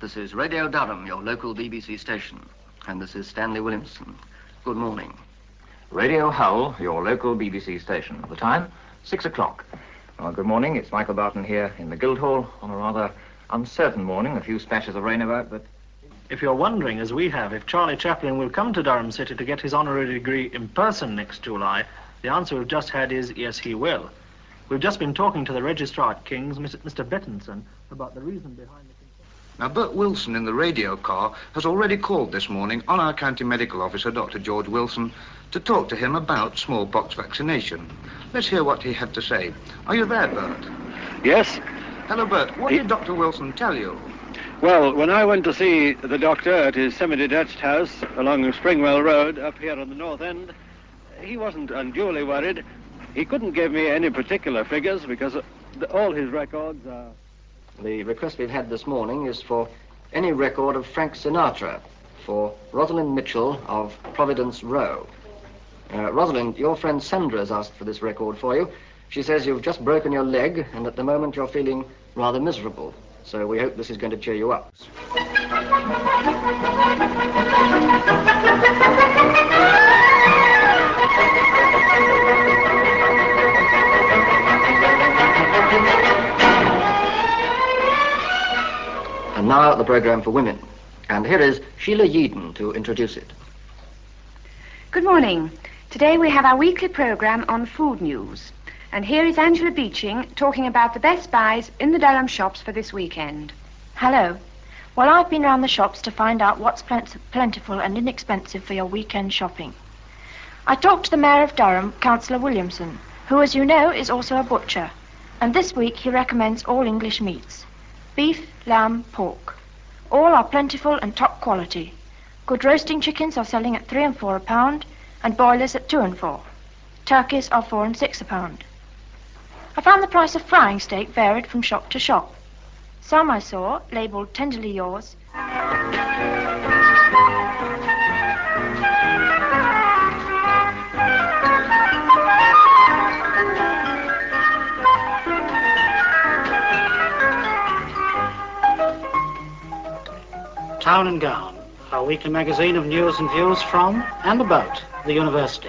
This is Radio Durham, your local BBC station. And this is Stanley Williamson. Good morning. Radio Hull, your local BBC station. The time, 6 o'clock. Well, good morning. It's Michael Barton here in the Guildhall on a rather uncertain morning. A few splashes of rain about, but... If you're wondering, as we have, if Charlie Chaplin will come to Durham City to get his honorary degree in person next July, the answer we've just had is yes, he will. We've just been talking to the Registrar at King's, Mr. Bettinson, about the reason behind the... Now, Bert Wilson in the radio car has already called this morning on our County Medical Officer, Dr. George Wilson, to talk to him about smallpox vaccination. Let's hear what he had to say. Are you there, Bert? Yes. Hello, Bert. What did Dr. Wilson tell you? Well, when I went to see the doctor at his semi-detached house along Springwell Road up here on the north end, he wasn't unduly worried. He couldn't give me any particular figures because all his records are... The request we've had this morning is for any record of Frank Sinatra for Rosalind Mitchell of Providence Row. Rosalind, your friend Sandra has asked for this record for you. She says you've just broken your leg and at the moment you're feeling rather miserable. So we hope this is going to cheer you up. And now the programme for women. And here is Sheila Yeadon to introduce it. Good morning. Today we have our weekly programme on food news. And here is Angela Beeching talking about the best buys in the Durham shops for this weekend. Hello. Well, I've been round the shops to find out what's plentiful and inexpensive for your weekend shopping. I talked to the Mayor of Durham, Councillor Williamson, who, as you know, is also a butcher. And this week he recommends all English meats. Beef, lamb, pork. All are plentiful and top quality. Good roasting chickens are selling at 3 and 4 a pound, and boilers at 2 and 4. Turkeys are 4 and 6 a pound. I found the price of frying steak varied from shop to shop. Some I saw, labelled tenderly yours. Town and Gown, our weekly magazine of news and views from and about the university.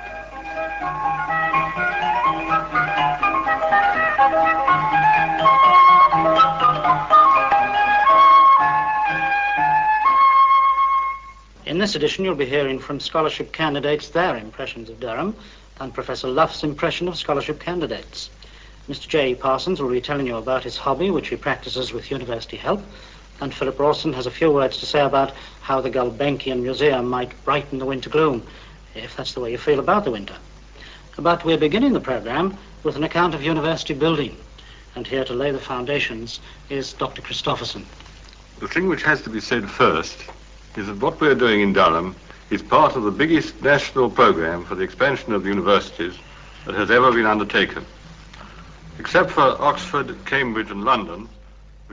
In this edition, you'll be hearing from scholarship candidates their impressions of Durham and Professor Luff's impression of scholarship candidates. Mr. J. Parsons will be telling you about his hobby, which he practices with university help, and Philip Rawson has a few words to say about how the Gulbenkian Museum might brighten the winter gloom, if that's the way you feel about the winter. But we're beginning the programme with an account of university building, and here to lay the foundations is Dr. Christopherson. The thing which has to be said first is that what we're doing in Durham is part of the biggest national programme for the expansion of the universities that has ever been undertaken. Except for Oxford, Cambridge and London,